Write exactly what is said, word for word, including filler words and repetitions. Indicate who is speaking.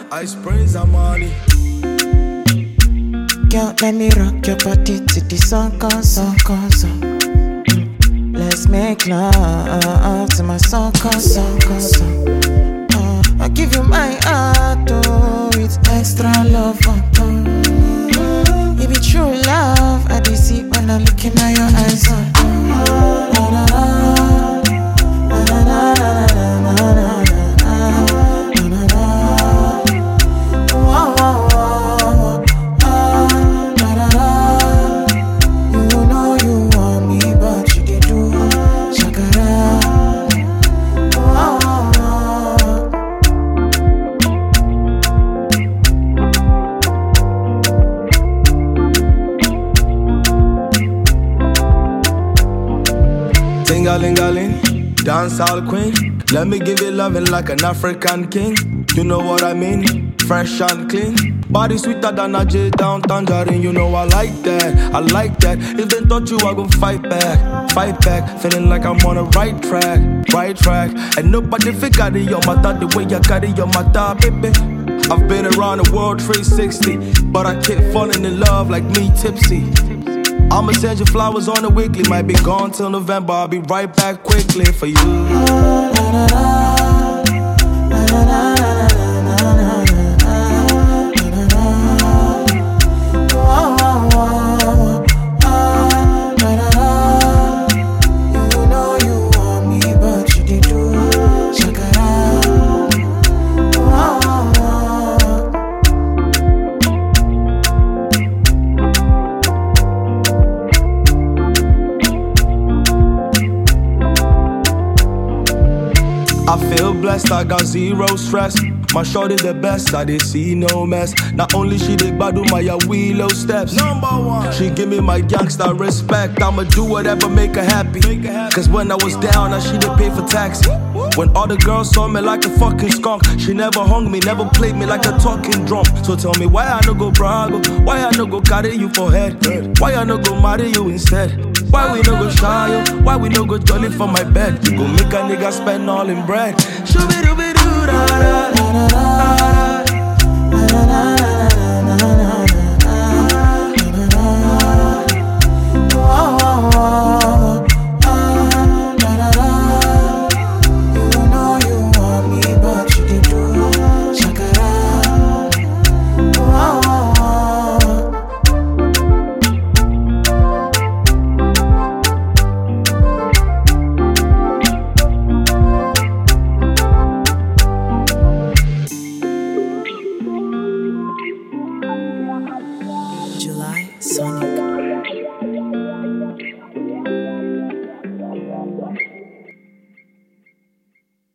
Speaker 1: Ice Prince Amani.
Speaker 2: Girl, let me rock your body till the sun comes, sun comes up. Let's make love till my sun comes, sun comes up. Uh, I give you my heart, oh, it's extra love on top. It be true love, I be see when I'm looking at your eyes. Uh, na, na, na, na, na, na, na, na, na.
Speaker 1: Ting-a-ling-a-ling, dancehall queen. Let me give you loving like an African king. You know what I mean? Fresh and clean. Body sweeter than a J down tangerine. You know I like that, I like that. If they thought you, I gon' fight back, fight back. Feeling like I'm on the right track, right track. And nobody figure it your matter the way you carry your matter, baby. I've been around the world three sixty, but I keep falling in love like me tipsy. I'ma send you flowers on the weekly. Might be gone till November. I'll be right back quickly for you. I feel blessed, I got zero stress. My shorty the best, I did see no mess. Not only she did badu my willow steps. Number one, she give me my gangsta respect. I'ma do whatever make her happy. Cause when I was down, now she did pay for taxi. When all the girls saw me like a fucking skunk, she never hung me, never played me like a talking drum. So tell me why I no go brag, why I no go carry you for head, why I no go marry you instead. Why we no go shy you? Why we no go jolly for my bed? You go make a nigga spend all in bread. Shoo-be-doo-be-doo-da-da-da-da-da.